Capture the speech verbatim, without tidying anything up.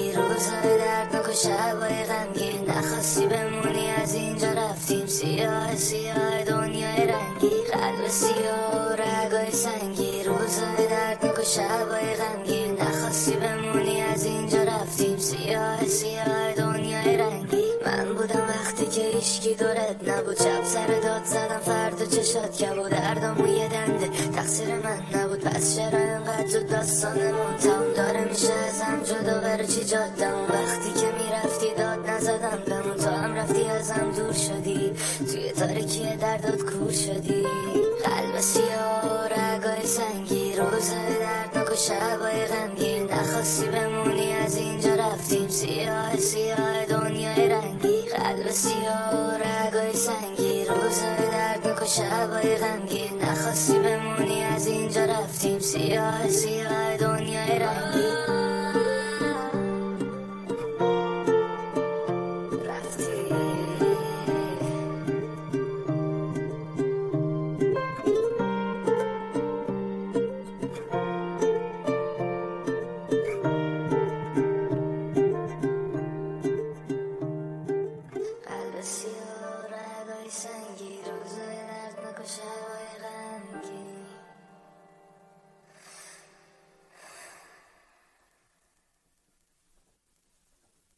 سنگی، روزای دردناک و شبای غمگین، نخواستی بمونی از اینجا رفتیم. سیاه سیاه دنیای رنگی، قلب سیاه و رگای سنگی، روزای دردناک و شبای غمگین، نخواستی بمونی از اینجا رفتیم. سیاه سیاه دنیای رنگی. من بودم وقتی که هیچکی دورت نبود، شب سر داد زدم فردا چشات کبود، دردامو یه دنده تقصیر من نبود، پس چرا انقدر زود داستانمون تموم داره میشه ازم جدا؟ برای چی جادم وقتی که میرفتی داد نزدم بمون، تو هم رفتی ازم دور شدی، توی تاریکی دردات کور شدی. قلب سیاه و رگای سنگی، روزای دردناک و شبای غمگین، نخواستی بمونی از اینجا رفتیم. سیاه سیاه دنیای رنگی، قلب سیاه و رگای سنگی، روزای دردناک و شبای غمگین، نخواستی بمونی از اینجا رفتیم. سیاه سیاه دنیای رنگی. قلب سیاه و رگای سنگی.